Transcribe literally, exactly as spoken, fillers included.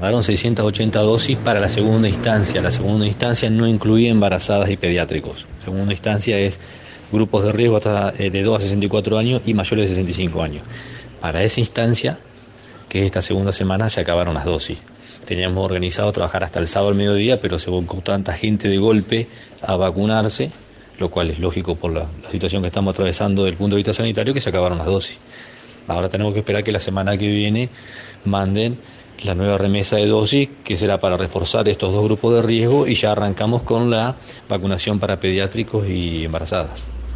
mandaron seiscientas ochenta dosis para la segunda instancia. La segunda instancia no incluye embarazadas y pediátricos. La segunda instancia es grupos de riesgo hasta de dos a sesenta y cuatro años y mayores de sesenta y cinco años. Para esa instancia, que es esta segunda semana, se acabaron las dosis. Teníamos organizado trabajar hasta el sábado al mediodía, pero se volcó tanta gente de golpe a vacunarse, lo cual es lógico por la, la situación que estamos atravesando desde el punto de vista sanitario, que se acabaron las dosis. Ahora tenemos que esperar que la semana que viene manden la nueva remesa de dosis, que será para reforzar estos dos grupos de riesgo, y ya arrancamos con la vacunación para pediátricos y embarazadas.